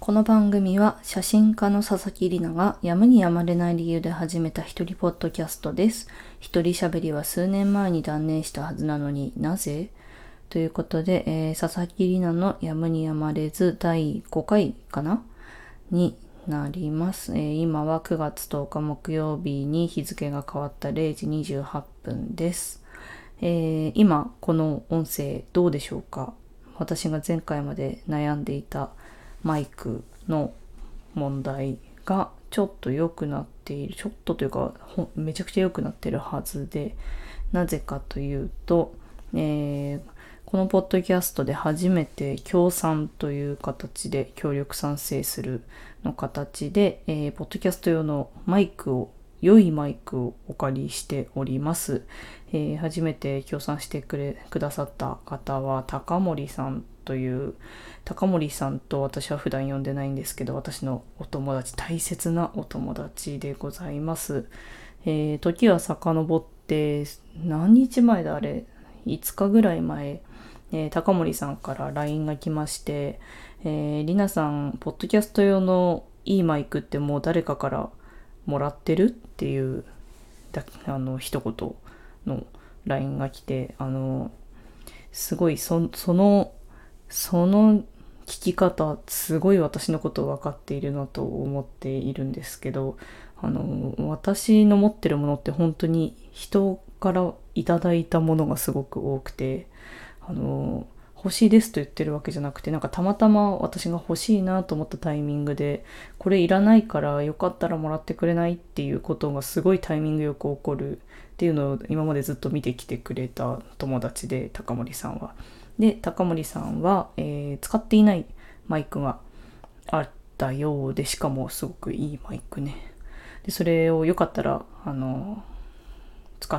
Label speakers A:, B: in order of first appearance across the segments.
A: この番組は写真家の佐々木里奈がやむにやまれない理由で始めた一人ポッドキャストです。一人喋りは数年前に断念したはずなのになぜということで、佐々木里奈のやむにやまれず第5回かなになります。今は9月10日木曜日に日付が変わった0時28分です。今この音声どうでしょうか。私が前回まで悩んでいたマイクの問題がちょっと良くなっている、ちょっとというかめちゃくちゃ良くなってるはずで、なぜかというと、このポッドキャストで初めて協賛という形で協力賛成するの形で、ポッドキャスト用の良いマイクをお借りしております。初めて協賛してくださった方は高森さんという、高森さんと私は普段呼んでないんですけど、私のお友達、大切なお友達でございます。時は遡って何日前だあれ、5日ぐらい前、高森さんから LINE が来まして、りなさんポッドキャスト用のいいマイクってもう誰かからもらってるっていう一言の LINE が来て、すごいその聞き方、すごい私のことを分かっているなと思っているんですけど、私の持ってるものって本当に人からいただいたものがすごく多くて、欲しいですと言ってるわけじゃなくて、なんかたまたま私が欲しいなと思ったタイミングで、これいらないからよかったらもらってくれないっていうことがすごいタイミングよく起こるっていうのを今までずっと見てきてくれた友達で、高森さんは。で、高森さんは、使っていないマイクがあったようで、しかもすごくいいマイクね。で、それをよかったら、使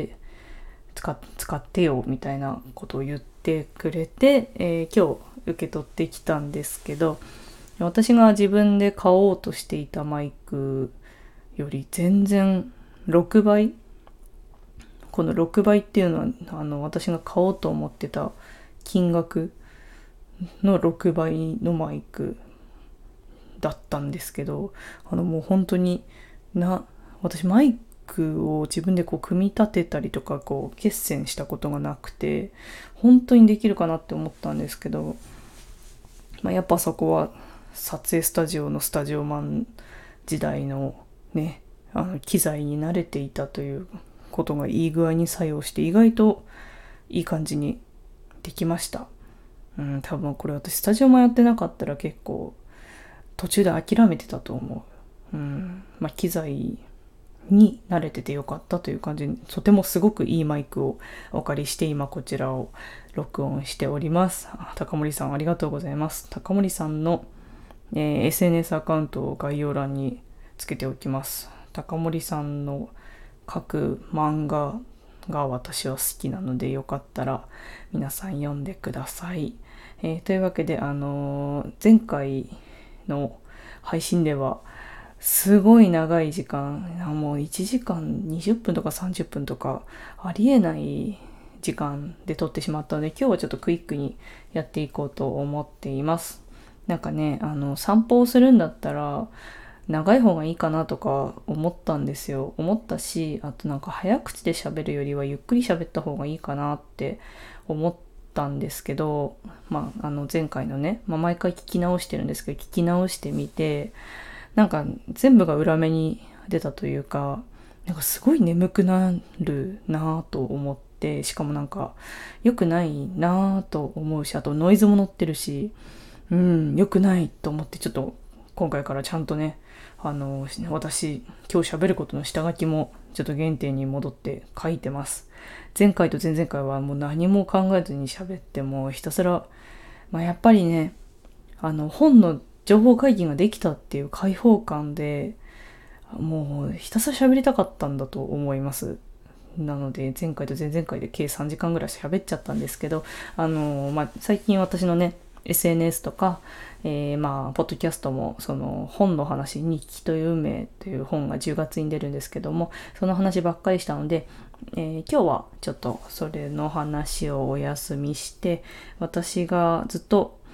A: ってよみたいなことを言ってくれて、今日受け取ってきたんですけど、私が自分で買おうとしていたマイクより全然6倍、この6倍っていうのは私が買おうと思ってた金額の6倍のマイクだったんですけど、もう本当に私マイクを自分でこう組み立てたりとかこう決戦したことがなくて、本当にできるかなって思ったんですけど、やっぱそこは撮影スタジオのスタジオマン時代のね、機材に慣れていたということがいい具合に作用して、意外といい感じにできました。多分これ私スタジオマンやってなかったら結構途中で諦めてたと思う。機材に慣れててよかったという感じに、とてもすごくいいマイクをお借りして今こちらを録音しております。高森さんありがとうございます。高森さんの、SNS アカウントを概要欄につけておきます。高森さんの書く漫画が私は好きなので、よかったら皆さん読んでください。というわけで、前回の配信ではすごい長い時間、もう1時間20分とか30分とかありえない時間で撮ってしまったので、今日はちょっとクイックにやっていこうと思っています。なんかね、散歩をするんだったら長い方がいいかなとか思ったし、あとなんか早口で喋るよりはゆっくり喋った方がいいかなって思ったんですけど、前回のね、毎回聞き直してるんですけど、聞き直してみて、なんか全部が裏目に出たというか、なんかすごい眠くなるなぁと思って、しかもなんか良くないなぁと思うし、あとノイズも乗ってるし、良くないと思って、ちょっと今回からちゃんとね、私今日喋ることの下書きもちょっと原点に戻って書いてます。前回と前々回はもう何も考えずに喋って、もうひたすら、やっぱりね、本の情報会議ができたっていう開放感で、もうひたすら喋りたかったんだと思います。なので前回と前々回で計3時間ぐらい喋っちゃったんですけど、最近私のね SNS とか、ポッドキャストもその本の話、日記という運命という本が10月に出るんですけども、その話ばっかりしたので、今日はちょっとそれの話をお休みして、私がずっと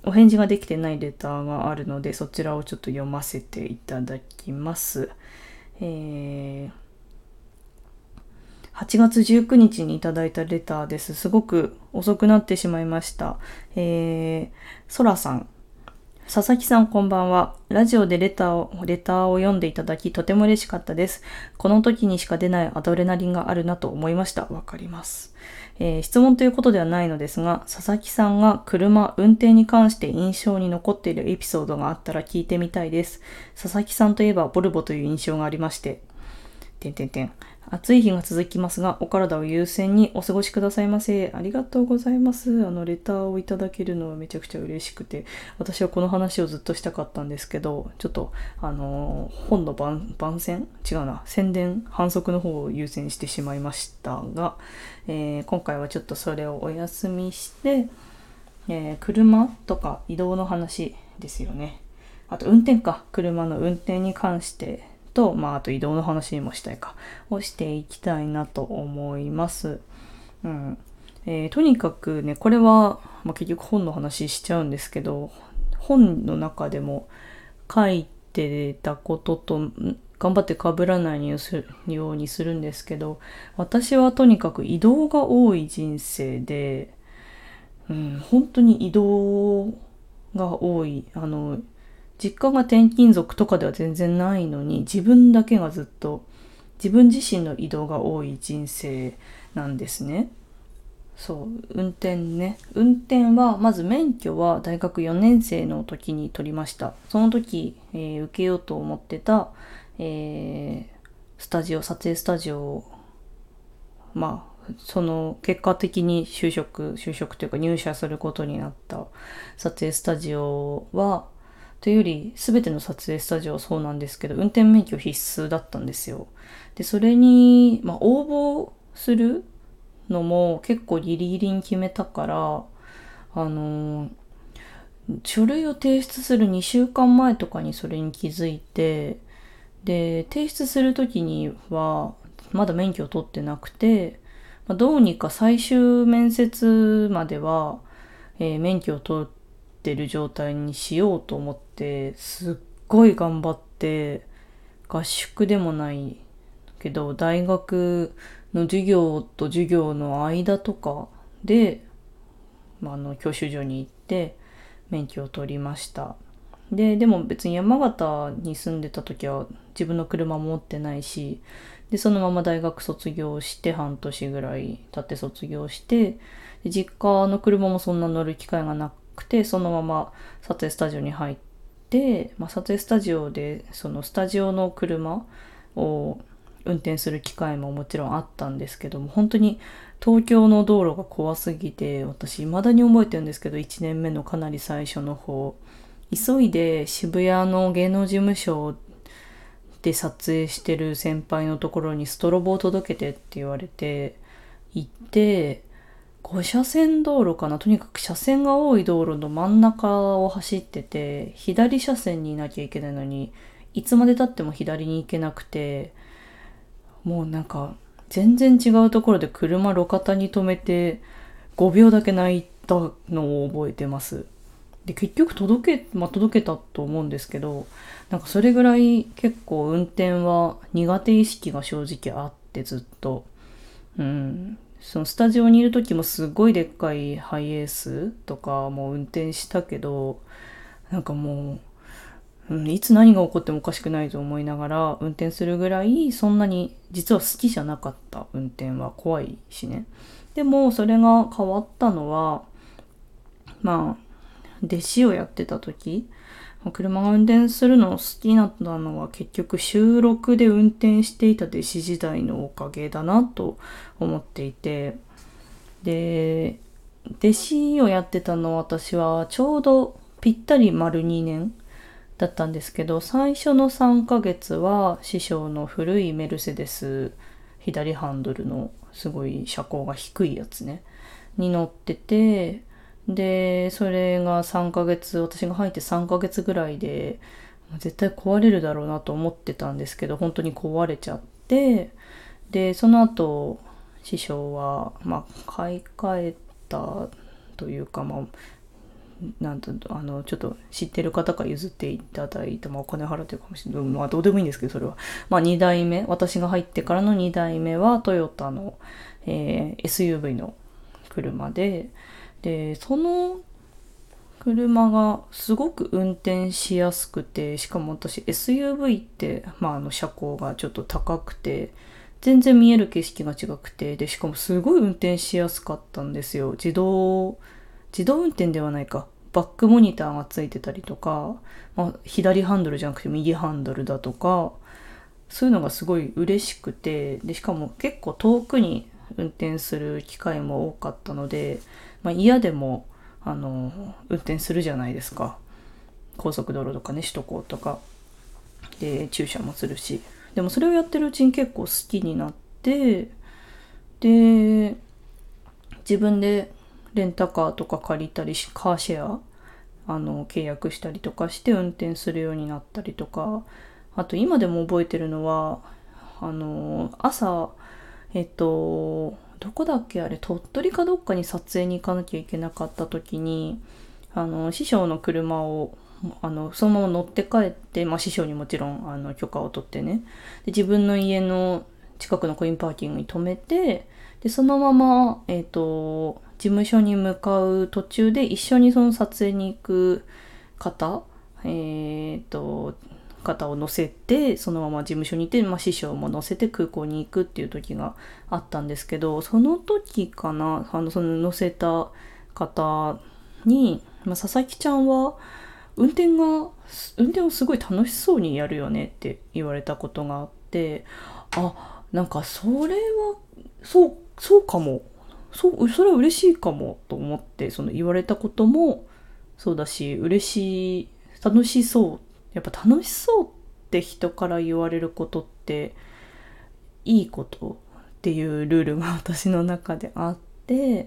A: お返事ができてないレターがあるので、そちらをちょっと読ませていただきます。8月19日にいただいたレターです。すごく遅くなってしまいました。ソラさん。佐々木さんこんばんは。ラジオでレターを読んでいただきとても嬉しかったです。この時にしか出ないアドレナリンがあるなと思いました。わかります。質問ということではないのですが、佐々木さんが運転に関して印象に残っているエピソードがあったら聞いてみたいです。佐々木さんといえばボルボという印象がありまして。暑い日が続きますが、お体を優先にお過ごしくださいませ。ありがとうございます。レターをいただけるのはめちゃくちゃ嬉しくて、私はこの話をずっとしたかったんですけど、ちょっと、本の宣伝、反則の方を優先してしまいましたが、今回はちょっとそれをお休みして、車とか移動の話ですよね。あと車の運転に関してと、あと移動の話にもしたいをしていきたいなと思います。とにかくね、これは、結局本の話しちゃうんですけど、本の中でも書いてたことと頑張って被らないようにするんですけど、私はとにかく移動が多い人生で、本当に移動が多い。実家が転勤族とかでは全然ないのに、自分だけがずっと自分自身の移動が多い人生なんですね。そう、運転は、まず免許は大学4年生の時に取りました。その時、受けようと思ってた、撮影スタジオ、その結果的に就職というか入社することになった撮影スタジオは、というより全ての撮影スタジオはそうなんですけど、運転免許必須だったんですよ。で、それに、応募するのも結構ギリギリに決めたから、書類を提出する2週間前とかにそれに気づいて、で、提出するときにはまだ免許を取ってなくて、どうにか最終面接までは、免許を取ってる状態にしようと思って、すっごい頑張って、合宿でもないけど、大学の授業と授業の間とかで、教習所に行って免許を取りました。でも別に山形に住んでた時は自分の車も持ってないし、で、そのまま大学卒業して半年ぐらい経って卒業して、で実家の車もそんな乗る機会がなくて、そのまま撮影スタジオに入って、撮影スタジオでそのスタジオの車を運転する機会ももちろんあったんですけども、本当に東京の道路が怖すぎて、私未だに覚えてるんですけど、1年目のかなり最初の方、急いで渋谷の芸能事務所で撮影してる先輩のところにストロボを届けてって言われて行って、5車線道路かな、とにかく車線が多い道路の真ん中を走ってて、左車線にいなきゃいけないのに、いつまで経っても左に行けなくて、もう全然違うところで車路肩に止めて5秒だけ泣いたのを覚えてます。で、結局届けたと思うんですけど、それぐらい結構運転は苦手意識が正直あって、ずっと。そのスタジオにいる時もすごいでっかいハイエースとかも運転したけど、もう、いつ何が起こってもおかしくないと思いながら運転するぐらい、そんなに実は好きじゃなかった。運転は怖いしね。でもそれが変わったのは、弟子をやってた時、車が運転するのを好きになったのは結局週6で運転していた弟子時代のおかげだなと思っていて、で、弟子をやってたのは私はちょうどぴったり丸2年だったんですけど、最初の3ヶ月は師匠の古いメルセデス左ハンドルのすごい車高が低いやつねに乗ってて、でそれが私が入って3ヶ月ぐらいで絶対壊れるだろうなと思ってたんですけど、本当に壊れちゃって、でその後師匠は買い替えたというか、 ちょっと知ってる方から譲っていただいて、お金払ってるかもしれない。どうでもいいんですけど、それは。2代目、私が入ってからの2代目はトヨタの、SUV の車で、その車がすごく運転しやすくて、しかも私 SUV って、車高がちょっと高くて、全然見える景色が違くて、しかもすごい運転しやすかったんですよ。自動運転ではないか。バックモニターがついてたりとか、左ハンドルじゃなくて右ハンドルだとか、そういうのがすごい嬉しくて、しかも結構遠くに運転する機会も多かったので、嫌でも、運転するじゃないですか。高速道路とかね、首都高とか。で、駐車もするし。でもそれをやってるうちに結構好きになって、で、自分でレンタカーとか借りたりし、カーシェア契約したりとかして運転するようになったりとか、あと今でも覚えてるのは、朝、どこだっけあれ、鳥取かどっかに撮影に行かなきゃいけなかった時に、師匠の車を、そのまま乗って帰って、師匠にもちろん、許可を取ってね。で、自分の家の近くのコインパーキングに止めて、で、そのまま、事務所に向かう途中で一緒にその撮影に行く方を乗せて、そのまま事務所に行って、師匠も乗せて空港に行くっていう時があったんですけど、その時かな、その乗せた方に、佐々木ちゃんは運転をすごい楽しそうにやるよねって言われたことがあって、なんかそれは、そうかも。それは嬉しいかもと思って、その言われたこともそうだし、嬉しい、楽しそう。やっぱ楽しそうって人から言われることっていいことっていうルールが私の中であって、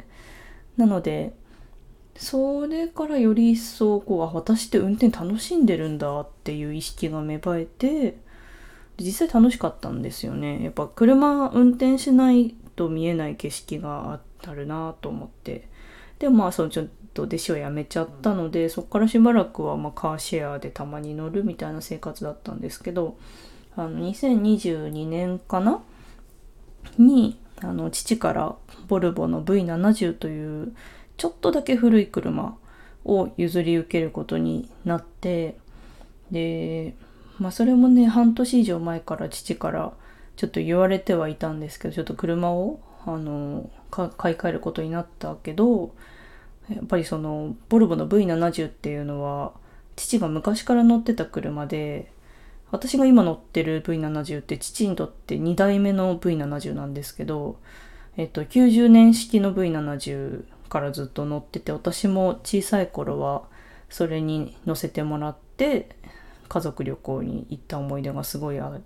A: なので、それからより一層私って運転楽しんでるんだっていう意識が芽生えて、実際楽しかったんですよね。やっぱ車運転しないと見えない景色があるなと思って。でもちょっと弟子を辞めちゃったので、そこからしばらくはカーシェアでたまに乗るみたいな生活だったんですけど、2022年かなに、父からボルボの V70 というちょっとだけ古い車を譲り受けることになって、で、それもね、半年以上前から父からちょっと言われてはいたんですけど、ちょっと車を買い替えることになったけど、やっぱりそのボルボの V70 っていうのは父が昔から乗ってた車で、私が今乗ってる V70 って父にとって2代目の V70 なんですけど、90年式の V70 からずっと乗ってて、私も小さい頃はそれに乗せてもらって家族旅行に行った思い出がすごいあって、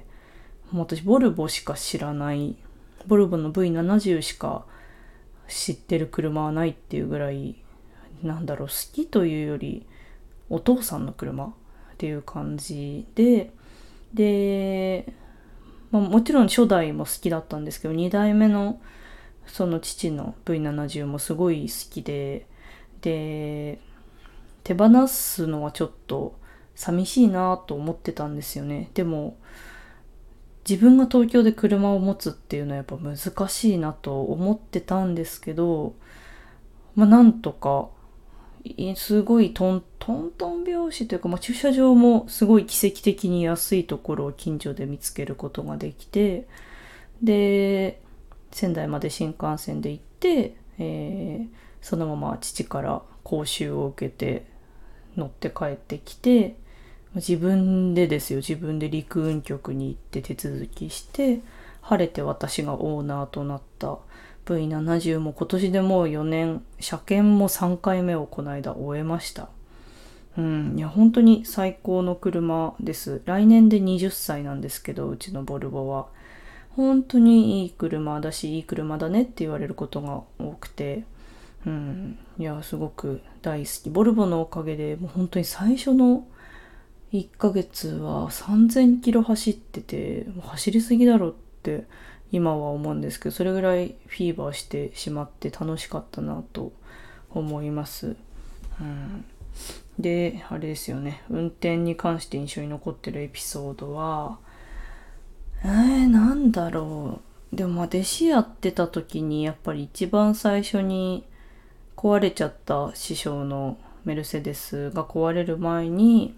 A: もう私ボルボしか知らない、ボルボの V70 しか知ってる車はないっていうぐらい、好きというよりお父さんの車っていう感じで、もちろん初代も好きだったんですけど、2代目のその父の V70 もすごい好きで、手放すのはちょっと寂しいなと思ってたんですよね。でも自分が東京で車を持つっていうのはやっぱ難しいなと思ってたんですけど、なんとかすごいトントン拍子というか、駐車場もすごい奇跡的に安いところを近所で見つけることができて、で、仙台まで新幹線で行って、そのまま父から講習を受けて乗って帰ってきて、自分で陸運局に行って手続きして、晴れて私がオーナーとなった V70 も今年でもう4年、車検も3回目をこの間終えました。いや本当に最高の車です。来年で20歳なんですけど、うちのボルボは本当にいい車だし、いい車だねって言われることが多くて、いやすごく大好き。ボルボのおかげでもう本当に最初の1ヶ月は3000キロ走ってて、もう走りすぎだろって今は思うんですけど、それぐらいフィーバーしてしまって楽しかったなと思います。 で、あれですよね。運転に関して印象に残ってるエピソードは、なんだろう。でも弟子やってた時にやっぱり一番最初に壊れちゃった師匠のメルセデスが壊れる前に、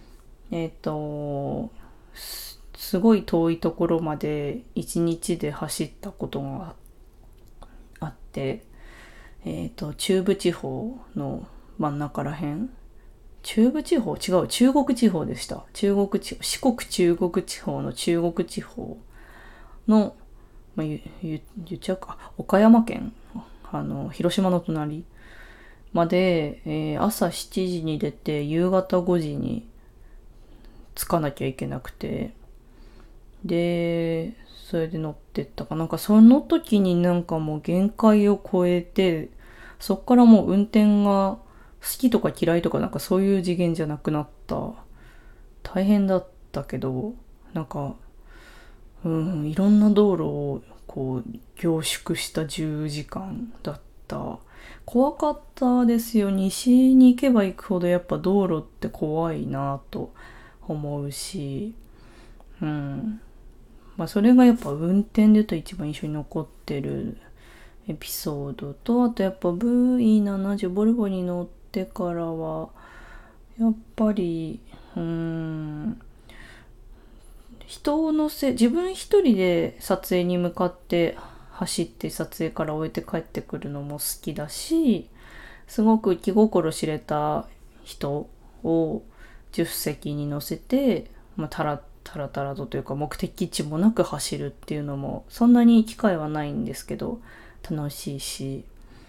A: すごい遠いところまで一日で走ったことがあって、中部地方の真ん中らへん、中部地方違う、中国地方でした。四国中国地方の中国地方の、言っちゃうか、岡山県、広島の隣まで、朝7時に出て夕方5時に着かなきゃいけなくて、で、それで乗ってったかなんか、その時になんかもう限界を超えて、そっからもう運転が好きとか嫌いとかなんかそういう次元じゃなくなった。大変だったけど、なんか、いろんな道路をこう凝縮した10時間だった。怖かったですよ。西に行けば行くほどやっぱ道路って怖いなと思うし、それがやっぱ運転で言うと一番印象に残ってるエピソードと、あとやっぱ V70 ボルボに乗ってからはやっぱり人を乗せ、自分一人で撮影に向かって走って撮影から終えて帰ってくるのも好きだし、すごく気心知れた人を助手席に乗せて、タラタラとというか目的地もなく走るっていうのもそんなに機会はないんですけど楽しいし、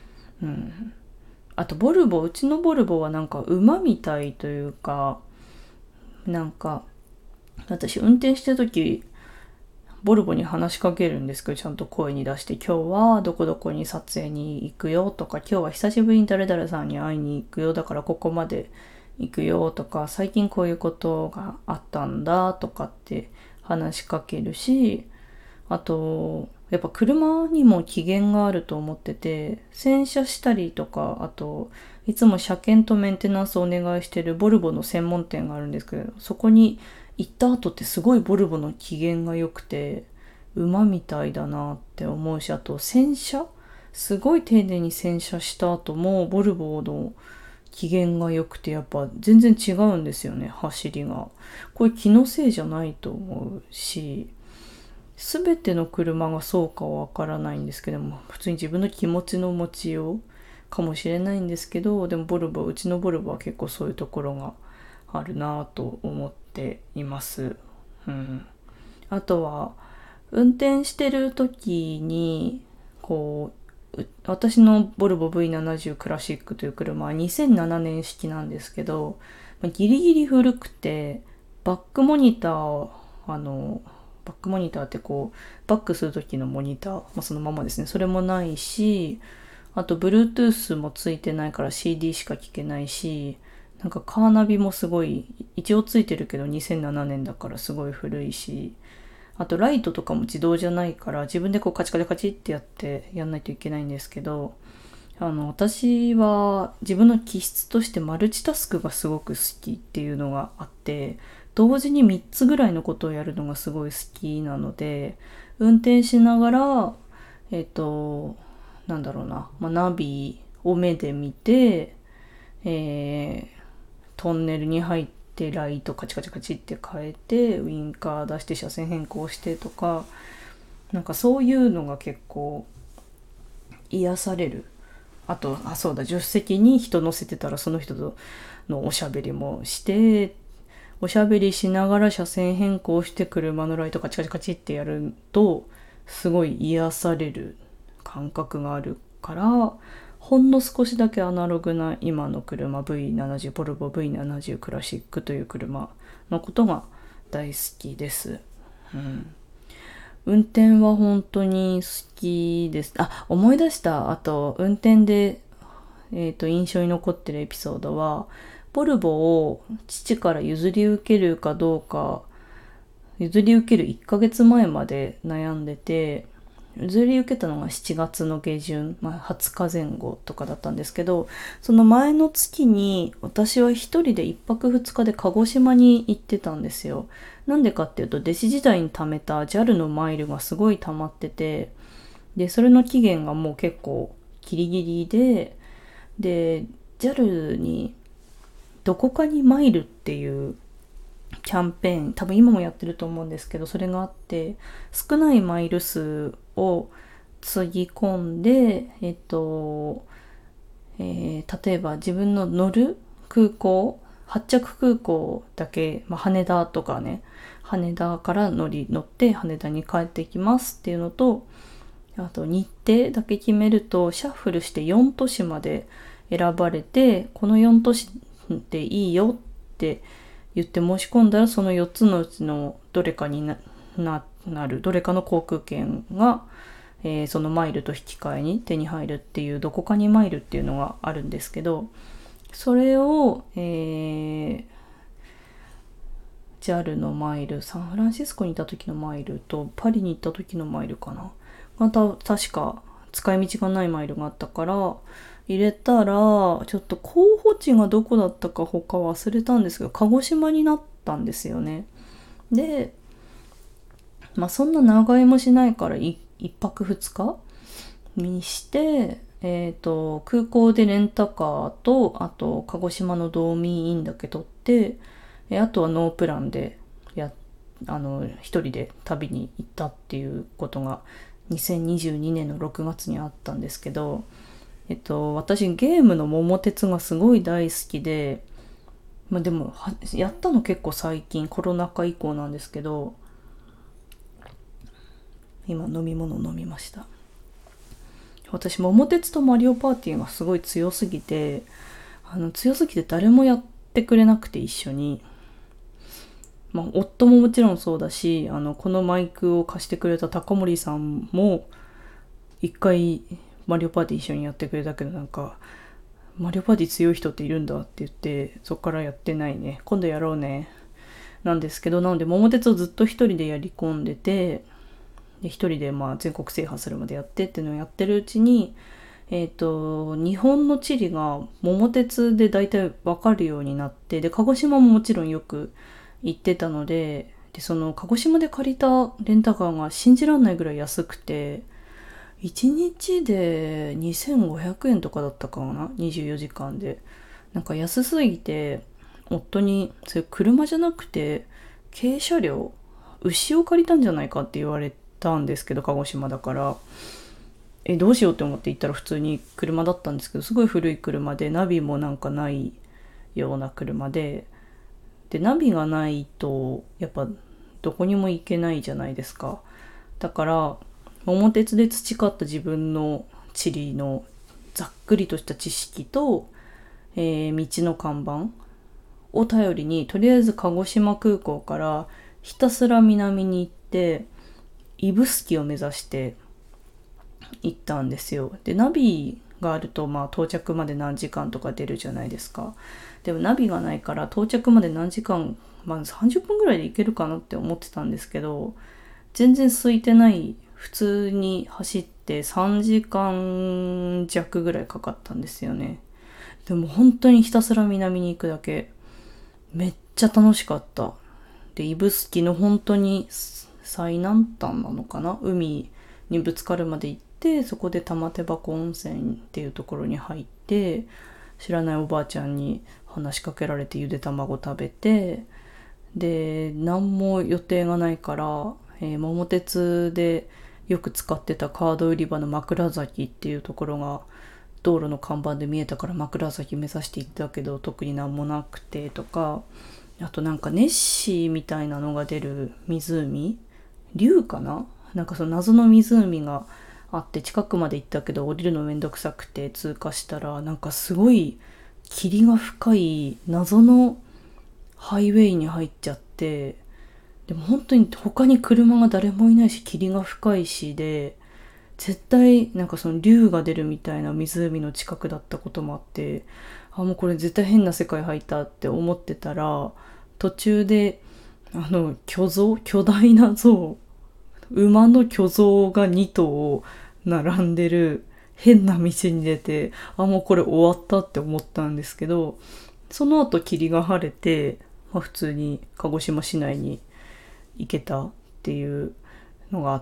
A: あとうちのボルボはなんか馬みたいというか、なんか私運転してる時ボルボに話しかけるんですけど、ちゃんと声に出して、今日はどこどこに撮影に行くよとか、今日は久しぶりに誰々さんに会いに行くよ、だからここまで行くよとか、最近こういうことがあったんだとかって話しかけるし、あとやっぱ車にも機嫌があると思ってて、洗車したりとか、あといつも車検とメンテナンスをお願いしてるボルボの専門店があるんですけど、そこに行った後ってすごいボルボの機嫌が良くて、馬みたいだなって思うし、あと洗車すごい丁寧に洗車した後もボルボの機嫌が良くて、やっぱ全然違うんですよね、走りが。これ気のせいじゃないと思うし、全ての車がそうかはわからないんですけども、普通に自分の気持ちの持ちようかもしれないんですけど、でもうちのボルボは結構そういうところがあるなと思っています。あとは運転してる時に私のボルボ V70 クラシックという車は2007年式なんですけど、ギリギリ古くて、バックモニターってバックする時のモニター、そのままですね。それもないし、あと Bluetooth もついてないから CD しか聴けないし、なんかカーナビもすごい、一応ついてるけど2007年だからすごい古いし、あとライトとかも自動じゃないから自分でカチカチカチってやってやんないといけないんですけど、私は自分の気質としてマルチタスクがすごく好きっていうのがあって、同時に3つぐらいのことをやるのがすごい好きなので、運転しながら、ナビを目で見て、トンネルに入ってライトカチカチカチって変えて、ウインカー出して車線変更してとか、なんかそういうのが結構癒される。あと、そうだ、助手席に人乗せてたらその人とのおしゃべりもして、おしゃべりしながら車線変更して車のライトカチカチカチってやると、すごい癒される感覚があるから、ほんの少しだけアナログな今の車 V70、ボルボ V70 クラシックという車のことが大好きです。運転は本当に好きです。思い出した。あと、運転で、印象に残ってるエピソードは、ボルボを父から譲り受けるかどうか、譲り受ける1ヶ月前まで悩んでて、 移り受けたのが7月の下旬、20日前後とかだったんですけど、その前の月に私は一人で1泊2日で鹿児島に行ってたんですよ。なんでかっていうと、弟子時代に貯めた JAL のマイルがすごい溜まってて、でそれの期限がもう結構ギリギリで JAL にどこかにマイルっていうキャンペーン、多分今もやってると思うんですけど、それがあって、少ないマイル数をつぎ込んで、例えば自分の乗る空港、発着空港だけ、羽田とかね、羽田から乗って羽田に帰ってきますっていうのと、あと日程だけ決めるとシャッフルして4都市まで選ばれて、この4都市でいいよって言って申し込んだら、その4つのうちのどれかになる、どれかの航空券が、そのマイルと引き換えに手に入るっていう、どこかにマイルっていうのがあるんですけど、それを、JAL のマイル、サンフランシスコにいた時のマイルとパリに行った時のマイルかな、また確か使い道がないマイルがあったから入れたら、ちょっと候補地がどこだったか他忘れたんですけど、鹿児島になったんですよね。で、そんな長居もしないから1泊2日にして、空港でレンタカーと、あと鹿児島の道民インだけ取って、あとはノープランで一人で旅に行ったっていうことが2022年の6月にあったんですけど、私ゲームの桃鉄がすごい大好きで、でもやったの結構最近、コロナ禍以降なんですけど、今飲み物飲みました。私桃鉄とマリオパーティーがすごい強すぎて誰もやってくれなくて、一緒に、夫ももちろんそうだし、このマイクを貸してくれた高森さんも一回マリオパーティー一緒にやってくれたけど、マリオパーティー強い人っているんだって言って、そっからやってないね。今度やろうねなんですけど、なので桃鉄をずっと一人でやり込んでて、で一人で全国制覇するまでやってっていうのをやってるうちに、日本の地理が桃鉄で大体わかるようになって、で鹿児島ももちろんよく行ってたので、その鹿児島で借りたレンタカーが信じらんないぐらい安くて、1日で2500円とかだったかな、24時間で。安すぎて、夫にそれ車じゃなくて軽車両、牛を借りたんじゃないかって言われたんですけど、鹿児島だからどうしようって思って行ったら普通に車だったんですけど、すごい古い車で、ナビもないような車で、ナビがないとやっぱどこにも行けないじゃないですか。だから桃鉄で培った自分の地理のざっくりとした知識と、道の看板を頼りに、とりあえず鹿児島空港からひたすら南に行って指宿を目指して行ったんですよ。でナビがあると到着まで何時間とか出るじゃないですか。でもナビがないから到着まで何時間、30分ぐらいで行けるかなって思ってたんですけど、全然空いてない。普通に走って3時間弱ぐらいかかったんですよね。でも本当にひたすら南に行くだけ。めっちゃ楽しかった。で指宿の本当に最南端なのかな、海にぶつかるまで行って、そこで玉手箱温泉っていうところに入って、知らないおばあちゃんに話しかけられてゆで卵食べて、で何も予定がないから、桃鉄でよく使ってたカード売り場の枕崎っていうところが道路の看板で見えたから、枕崎目指して行ったけど特になんもなくてとか、あとネッシーみたいなのが出る湖、竜かな、その謎の湖があって、近くまで行ったけど降りるのめんどくさくて通過したら、すごい霧が深い謎のハイウェイに入っちゃって、でも本当に他に車が誰もいないし、霧が深いしで、絶対その竜が出るみたいな湖の近くだったこともあって、もうこれ絶対変な世界入ったって思ってたら、途中で巨大な像、 馬の巨像が2頭並んでる変な道に出て、もうこれ終わったって思ったんですけど、その後霧が晴れて、普通に鹿児島市内に行けたっていうのがあって、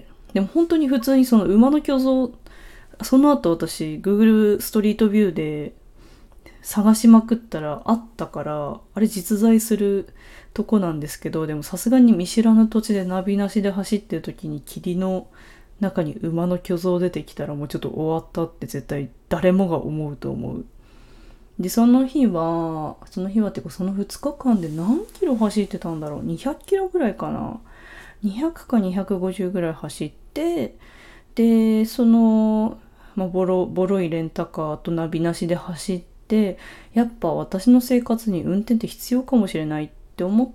A: でも本当に普通にその馬の巨像、その後私 Google ストリートビューで探しまくったらあったから、あれ実在するとこなんですけど、でもさすがに見知らぬ土地でナビなしで走ってる時に霧の中に馬の巨像出てきたらもうちょっと終わったって絶対誰もが思うと思う。で、その日はっていうかその2日間で何キロ走ってたんだろう。200キロぐらいかな。200か250ぐらい走って、で、ボロいレンタカーとナビなしで走って、やっぱ私の生活に運転って必要かもしれないって思って、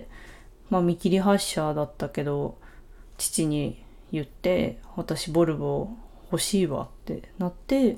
A: 見切り発車だったけど、父に言って、私ボルボ欲しいわってなって、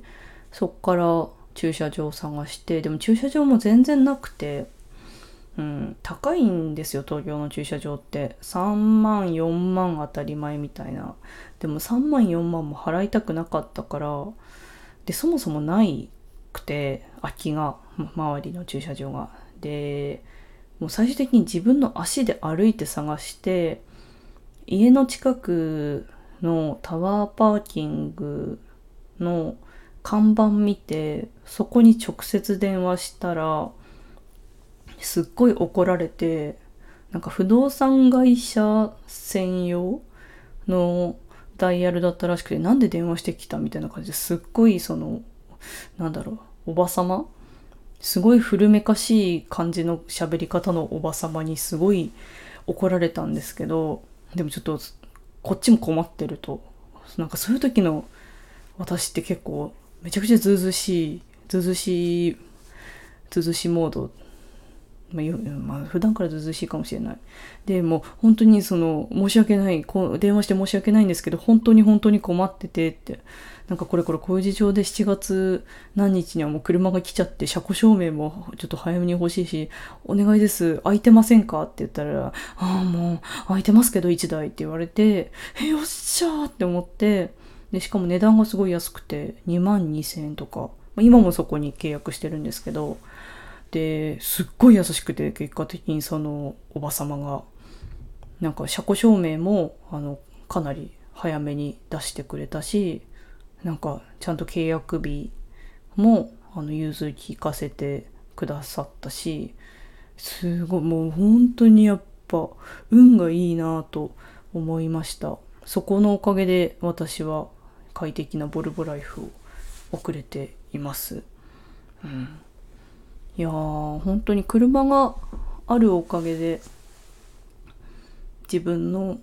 A: そっから駐車場を探して、でも駐車場も全然なくて、高いんですよ、東京の駐車場って。3万、4万当たり前みたいな。でも3万、4万も払いたくなかったから、で、そもそもないくて、空きが、周りの駐車場が。で、もう最終的に自分の足で歩いて探して、家の近くのタワーパーキングの看板見て、そこに直接電話したら、すっごい怒られて、なんか不動産会社専用のダイヤルだったらしくて、なんで電話してきたみたいな感じですっごいおばさますごい古めかしい感じの喋り方のおばさまにすごい怒られたんですけど、でもちょっとこっちも困ってると、なんかそういう時の私って結構めちゃくちゃずうずうしいモード、普段からずうずうしいかもしれない。でもう本当に申し訳ない、電話して申し訳ないんですけど、本当に困っててって、なんかこういう事情で7月何日にはもう車が来ちゃって、車庫証明もちょっと早めに欲しいし、お願いです、空いてませんかって言ったら、もう空いてますけど1台って言われて、よっしゃーって思って、でしかも値段がすごい安くて2万2000円とか、今もそこに契約してるんですけど、ですっごい優しくて、結果的にそのおばさまがなんか車庫証明もかなり早めに出してくれたし、なんかちゃんと契約日も融通聞かせてくださったし、すごいもう本当にやっぱ運がいいなと思いました。そこのおかげで私は快適なボルボライフを送れています。いやー、本当に車があるおかげで自分の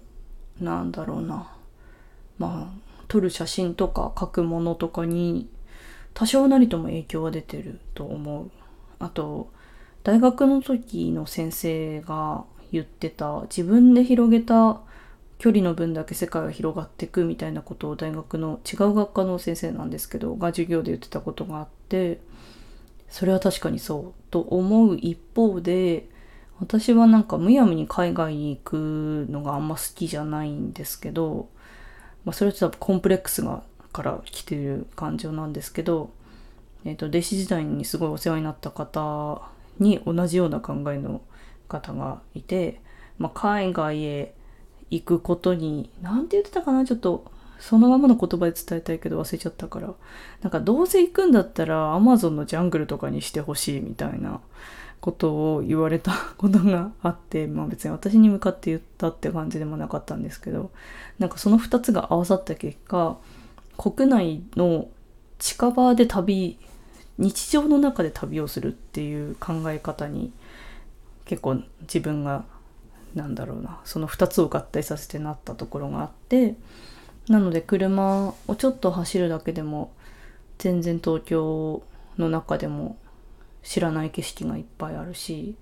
A: 撮る写真とか書くものとかに多少なりとも影響は出てると思う。あと大学の時の先生が言ってた、自分で広げた距離の分だけ世界が広がっていくみたいなことを、大学の違う学科の先生なんですけどが授業で言ってたことがあって、それは確かにそうと思う一方で、私はなんかむやみに海外に行くのがあんま好きじゃないんですけど、それはちょっとコンプレックスから来てる感情なんですけど、弟子時代にすごいお世話になった方に同じような考えの方がいて、海外へ行くことに、なんて言ってたかな、ちょっとそのままの言葉で伝えたいけど忘れちゃったから、なんかどうせ行くんだったらアマゾンのジャングルとかにしてほしいみたいなことを言われたことがあって、別に私に向かって言ったって感じでもなかったんですけど、なんかその2つが合わさった結果、国内の近場で日常の中で旅をするっていう考え方に結構自分がその2つを合体させてなったところがあって、なので車をちょっと走るだけでも全然東京の中でも知らない景色がいっぱいあるし、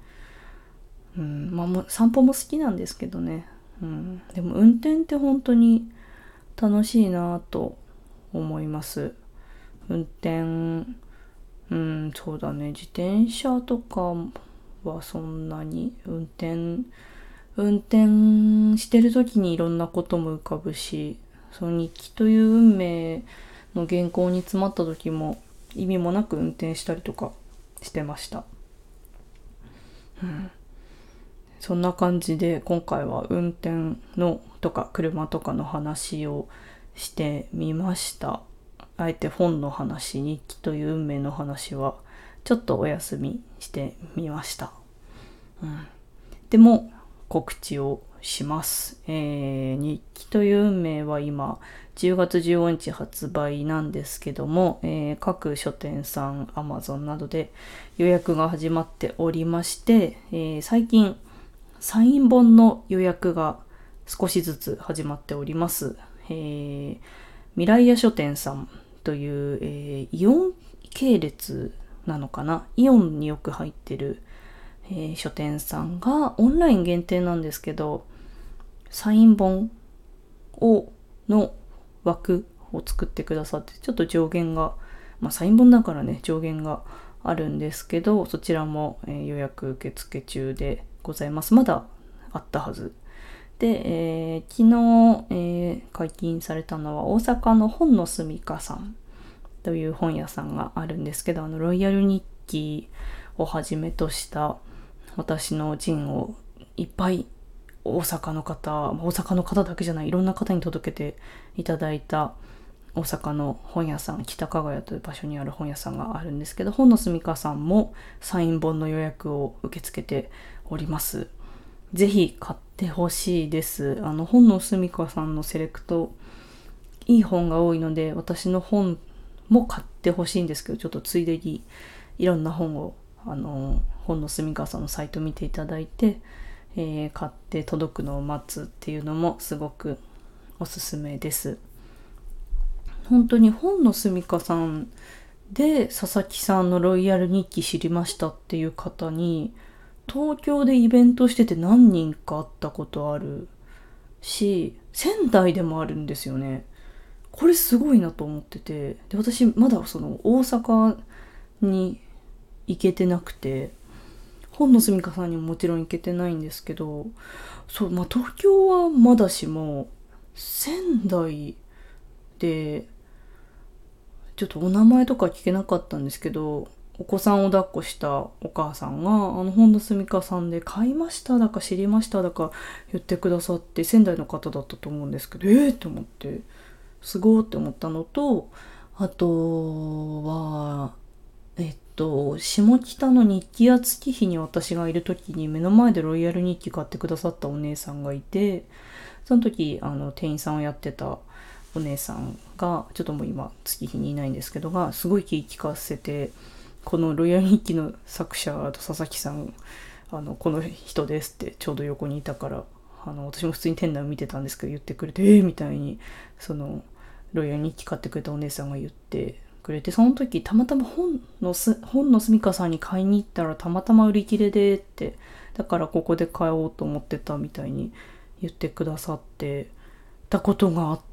A: 散歩も好きなんですけどね、でも運転って本当に楽しいなと思います。運転、そうだね、自転車とかはそんなに運転運転してる時にいろんなことも浮かぶし、その日記という運命の原稿に詰まった時も意味もなく運転したりとかしてました。そんな感じで今回は運転のとか車とかの話をしてみました。あえて本の話、日記という運命の話はちょっとお休みしてみました。でも告知をします。日記という運命は今10月15日発売なんですけども、各書店さん、Amazon などで予約が始まっておりまして、最近サイン本の予約が少しずつ始まっております。未来屋書店さんという、イオン系列なのかな、イオンによく入ってる、書店さんがオンライン限定なんですけど、サイン本の枠を作ってくださって、ちょっと上限が、サイン本だからね、上限があるんですけど、そちらも、予約受付中でございます。まだあったはず。で、昨日、解禁されたのは大阪の本のすみかさんという本屋さんがあるんですけど、ロイヤル日記をはじめとした私の陣をいっぱい大阪の方だけじゃない、いろんな方に届けていただいた大阪の本屋さん、北加賀屋という場所にある本屋さんがあるんですけど、本のすみかさんもサイン本の予約を受け付けております。ぜひ買ってほしいです。本のすみかさんのセレクト、いい本が多いので、私の本も買ってほしいんですけど、ちょっとついでにいろんな本を、本のすみかさんのサイト見ていただいて、買って届くのを待つっていうのもすごくおすすめです。本当に本のすみかさんで佐々木さんのロイヤル日記知りましたっていう方に、東京でイベントしてて何人か会ったことあるし、仙台でもあるんですよね。これすごいなと思ってて、で私まだその大阪に行けてなくて、本のすみかさんにももちろん行けてないんですけど、そう、東京はまだしも仙台でちょっとお名前とか聞けなかったんですけど、お子さんを抱っこしたお母さんが本のすみかさんで買いましただか知りましただか言ってくださって、仙台の方だったと思うんですけど、と思ってすごーって思ったのと、あとは下北の日記屋月日に私がいる時に目の前でロイヤル日記買ってくださったお姉さんがいて、その時店員さんをやってたお姉さんが、ちょっともう今月日にいないんですけどが、すごい気利かせて、このロイヤル日記の作者と佐々木さん、この人ですってちょうど横にいたから、私も普通に店内を見てたんですけど言ってくれて、みたいにそのロイヤル日記買ってくれたお姉さんが言ってくれて、その時たまたま本のすみかさんに買いに行ったらたまたま売り切れでって、だからここで買おうと思ってたみたいに言ってくださってたことがあって、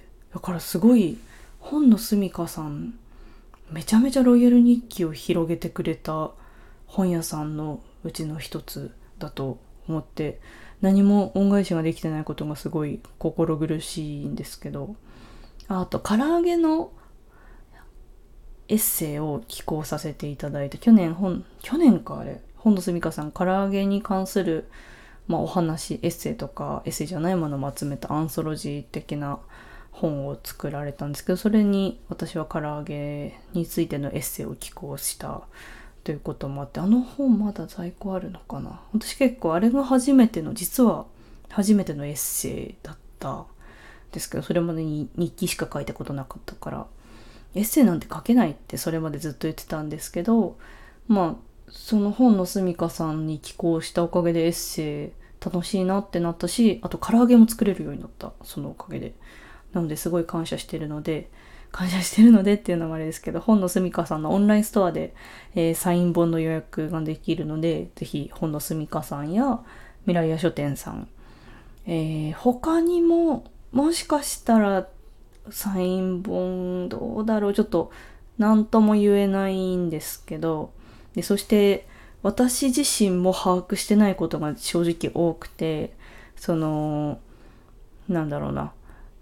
A: だからすごい本のすみかさんめちゃめちゃロイヤル日記を広げてくれた本屋さんのうちの一つだと思って、何も恩返しができてないことがすごい心苦しいんですけど、あと唐揚げのエッセイを寄稿させていただいて、去年かあれ、本のすみかさん唐揚げに関する、お話、エッセイとかエッセイじゃないものも集めたアンソロジー的な本を作られたんですけど、それに私は唐揚げについてのエッセイを寄稿したということもあって、本まだ在庫あるのかな。私結構あれが実は初めてのエッセイだったんですけど、それまでに日記しか書いたことなかったから、エッセイなんて書けないってそれまでずっと言ってたんですけど、その本のすみかさんに寄稿したおかげでエッセイ楽しいなってなったし、あと唐揚げも作れるようになった、そのおかげで。なのですごい感謝してるのでっていうのもあれですけど、本のすみかさんのオンラインストアで、サイン本の予約ができるので、ぜひ本のすみかさんや未来屋書店さん、他にももしかしたらサイン本どうだろう、ちょっと何とも言えないんですけど、でそして私自身も把握してないことが正直多くて、なんだろうな、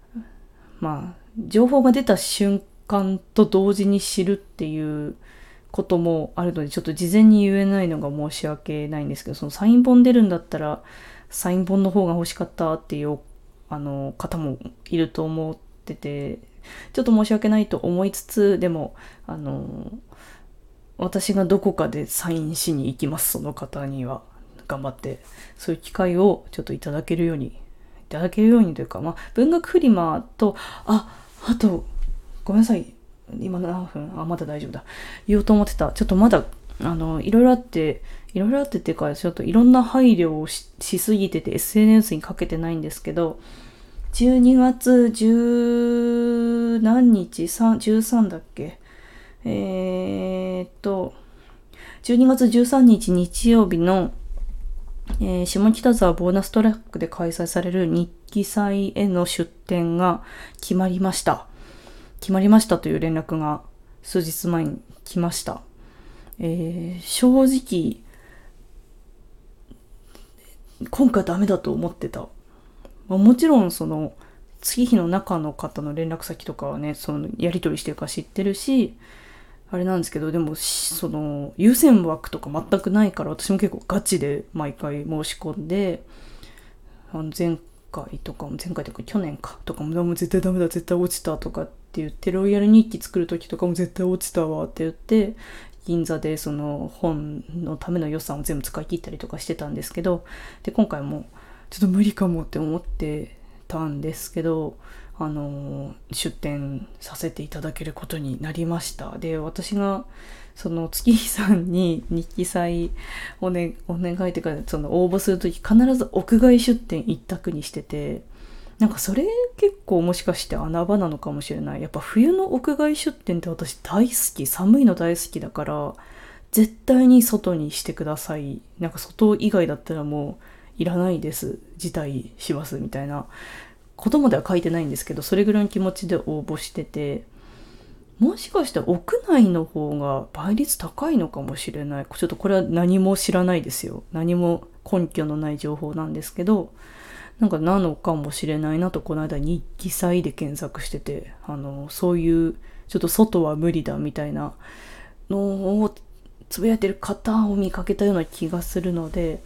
A: 情報が出た瞬間と同時に知るっていうこともあるので、ちょっと事前に言えないのが申し訳ないんですけど、そのサイン本出るんだったらサイン本の方が欲しかったっていう方もいると思ってて、ちょっと申し訳ないと思いつつ、でも私がどこかでサインしに行きます。その方には頑張ってそういう機会をちょっといただけるようにというか、文学フリマとあとごめんなさい、今何分、まだ大丈夫だ、言おうと思ってた。ちょっとまだいろいろあってっていうか、ちょっといろんな配慮を しすぎてて SNS にかけてないんですけど、12月10何日13だっけ、12月13日日曜日の、下北沢ボーナストラックで開催される日記祭への出展が決まりましたという連絡が数日前に来ました。正直今回ダメだと思ってた。もちろんその月日の中の方の連絡先とかはね、そのやり取りしてるか知ってるし、あれなんですけど、でもその優先枠とか全くないから、私も結構ガチで毎回申し込んで、前回とか去年とかも絶対ダメだ、絶対落ちたとかって言って、ロイヤル日記作る時とかも絶対落ちたわって言って、銀座でその本のための予算を全部使い切ったりとかしてたんですけど、で今回もちょっと無理かもって思ってたんですけど、出展させていただけることになりました。で、私がその月日さんに日記祭お願いというか、その応募するとき必ず屋外出展一択にしてて、なんかそれ結構もしかして穴場なのかもしれない。やっぱ冬の屋外出展って私大好き、寒いの大好きだから絶対に外にしてください。なんか外以外だったらもういらないです、辞退しますみたいなことまでは書いてないんですけど、それぐらいの気持ちで応募してて、もしかしたら屋内の方が倍率高いのかもしれない。ちょっとこれは何も知らないですよ。何も根拠のない情報なんですけど、なんかなのかもしれないなと、この間日記祭で検索してて、そういうちょっと外は無理だみたいなのをつぶやいてる方を見かけたような気がするので、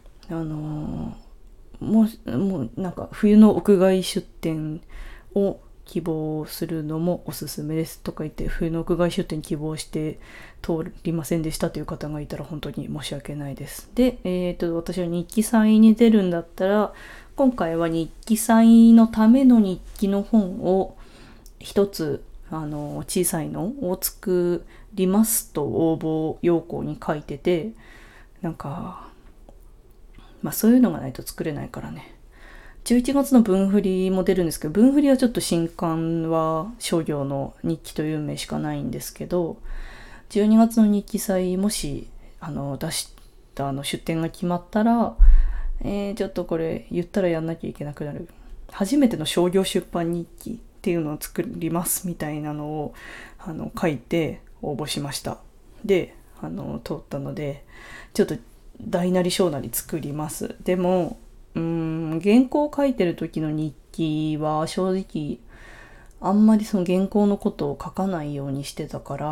A: もうなんか冬の屋外出店を希望するのもおすすめですとか言って、冬の屋外出店希望して通りませんでしたという方がいたら本当に申し訳ないです。で、私は日記祭に出るんだったら、今回は日記祭のための日記の本を一つ小さいのを作りますと応募要項に書いてて、なんかそういうのがないと作れないからね。11月の文振りも出るんですけど、文振りはちょっと新刊は商業の日記という名しかないんですけど、12月の日記祭もし出した出展が決まったら、ちょっとこれ言ったらやんなきゃいけなくなる。初めての商業出版日記っていうのを作りますみたいなのを書いて応募しました。で通ったので、ちょっと大なり小なり作ります。でも原稿を書いてる時の日記は正直あんまりその原稿のことを書かないようにしてたから、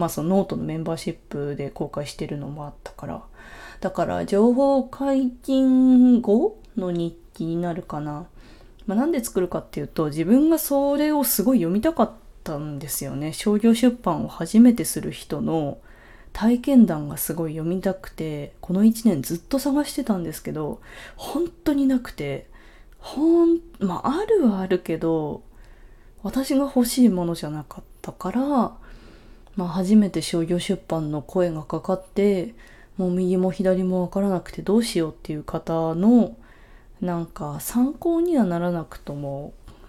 A: そのノートのメンバーシップで公開してるのもあったから、だから情報解禁後の日記になるかな。なんで作るかっていうと、自分がそれをすごい読みたかったんですよね。商業出版を初めてする人の体験談がすごい読みたくて、この1年ずっと探してたんですけど、本当になくて、あるはあるけど、私が欲しいものじゃなかったから、初めて商業出版の声がかかって、もう右も左もわからなくてどうしようっていう方の、なんか参考にはならなくとも、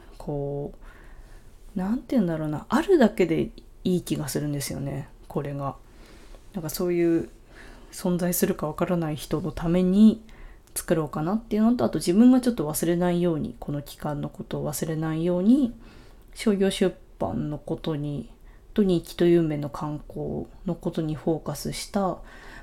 A: なんて言うんだろうな、あるだけでいい気がするんですよね、これが。なんかそういう存在するかわからない人のために作ろうかなっていうのと、あと自分がちょっと忘れないように、この期間のことを忘れないように、商業出版のことにと日記という面の観光のことにフォーカスした、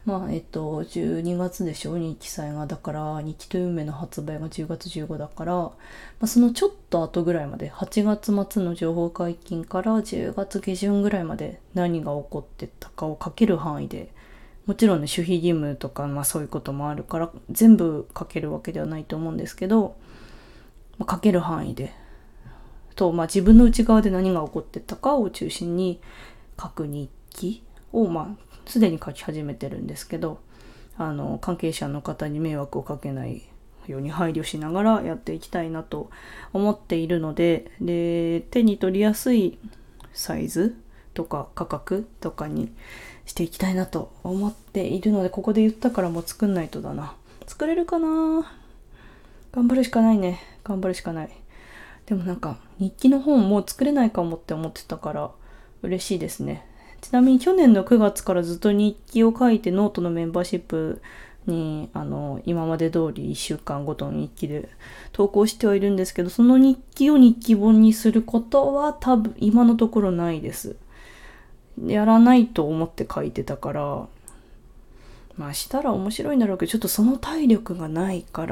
A: 12月でしょ、日記祭が。だから、日記という運命の発売が10月15だから、そのちょっと後ぐらいまで、8月末の情報解禁から10月下旬ぐらいまで何が起こってたかを書ける範囲で、もちろんね、守秘義務とか、そういうこともあるから、全部書けるわけではないと思うんですけど、書ける範囲で、と、自分の内側で何が起こってたかを中心に書く日記を、すでに書き始めてるんですけど、関係者の方に迷惑をかけないように配慮しながらやっていきたいなと思っているので、手に取りやすいサイズとか価格とかにしていきたいなと思っているので、ここで言ったからもう作んないとだな。作れるかな？頑張るしかないね。頑張るしかない。でも日記の本もう作れないかもって思ってたから嬉しいですね。ちなみに去年の9月からずっと日記を書いてノートのメンバーシップに今まで通り1週間ごとの日記で投稿してはいるんですけど、その日記を日記本にすることは多分今のところないです。やらないと思って書いてたから、したら面白いんだろうけど、ちょっとその体力がないから、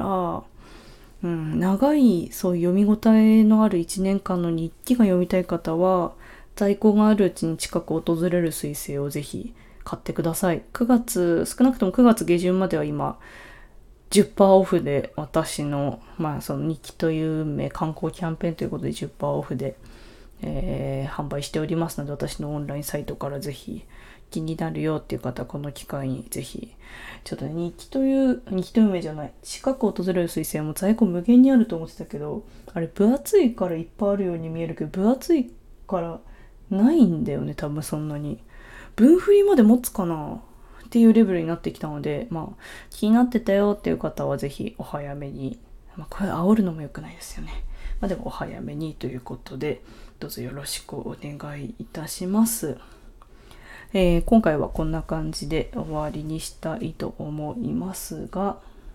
A: 長いそういう読み応えのある1年間の日記が読みたい方は、在庫があるうちに近く訪れる彗星をぜひ買ってください。少なくとも9月下旬までは今、10% オフで私の、その日記という名観光キャンペーンということで10% オフで、販売しておりますので、私のオンラインサイトからぜひ気になるよっていう方はこの機会にぜひ、ちょっとね、日記という運命じゃない、近く訪れる彗星も在庫無限にあると思ってたけど、あれ分厚いからいっぱいあるように見えるけど、分厚いからないんだよね、多分そんなに。分振りまで持つかなっていうレベルになってきたので、気になってたよっていう方はぜひお早めに、これ煽るのも良くないですよね。でもお早めにということで、どうぞよろしくお願いいたします。今回はこんな感じで終わりにしたいと思いますが、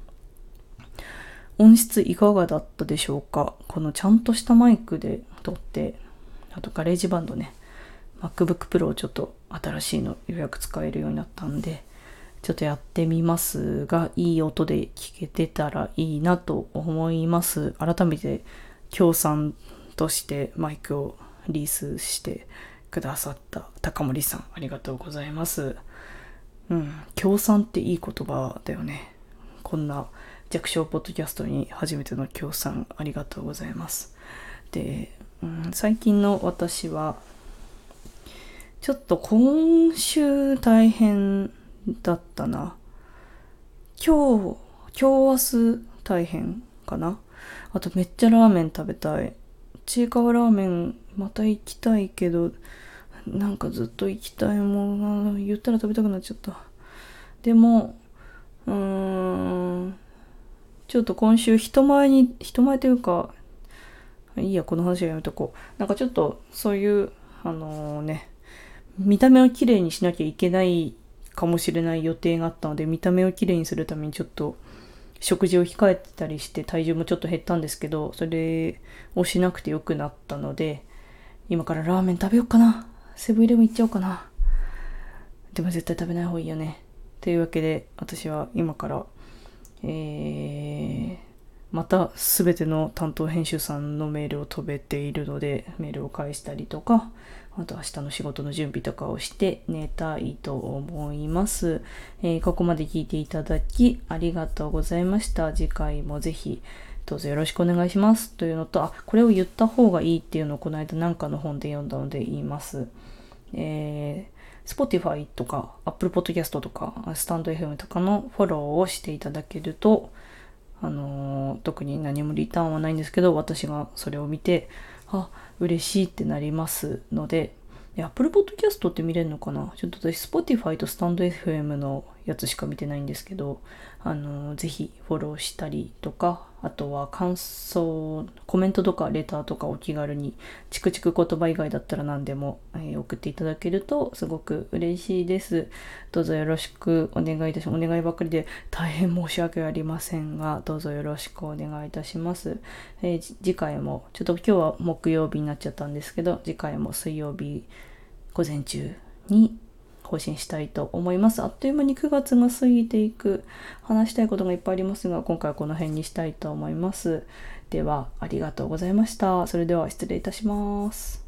A: 音質いかがだったでしょうか。このちゃんとしたマイクで撮って、あとガレージバンドね、MacBook Pro をちょっと新しいの予約使えるようになったんで、ちょっとやってみますが、いい音で聞けてたらいいなと思います。改めて協賛としてマイクをリースしてくださった高森さん、ありがとうございます。協賛っていい言葉だよね。こんな弱小ポッドキャストに初めての協賛ありがとうございます。で、最近の私はちょっと今週大変だったな。今日明日大変かな。あとめっちゃラーメン食べたい。ちいかわラーメンまた行きたいけど、ずっと行きたいものが言ったら食べたくなっちゃった。でもちょっと今週人前というか、いいや、この話はやめとこう。ちょっとそういう見た目をきれいにしなきゃいけないかもしれない予定があったので、見た目をきれいにするためにちょっと食事を控えてたりして体重もちょっと減ったんですけど、それをしなくてよくなったので、今からラーメン食べようかな。セブンイレブン行っちゃおうかな。でも絶対食べない方がいいよね。というわけで、私は今からまた全ての担当編集さんのメールを飛べているので、メールを返したりとか、あと明日の仕事の準備とかをして寝たいと思います。ここまで聞いていただきありがとうございました。次回もぜひどうぞよろしくお願いしますというのと、これを言った方がいいっていうのをこの間なんかの本で読んだので言います。Spotify とか Apple Podcast とかスタンド FM とかのフォローをしていただけると、特に何もリターンはないんですけど、私がそれを見て嬉しいってなりますので、Apple Podcast って見れるのかな。ちょっと私 Spotify とスタンド FM のやつしか見てないんですけど、ぜひフォローしたりとか、あとは感想、コメントとかレターとかお気軽に、チクチク言葉以外だったら何でも、送っていただけるとすごく嬉しいです。どうぞよろしくお願いいたします。お願いばっかりで大変申し訳ありませんが、どうぞよろしくお願いいたします。次回も、ちょっと今日は木曜日になっちゃったんですけど、次回も水曜日午前中に更新したいと思います。あっという間に9月が過ぎていく。話したいことがいっぱいありますが、今回はこの辺にしたいと思います。では、ありがとうございました。それでは失礼いたします。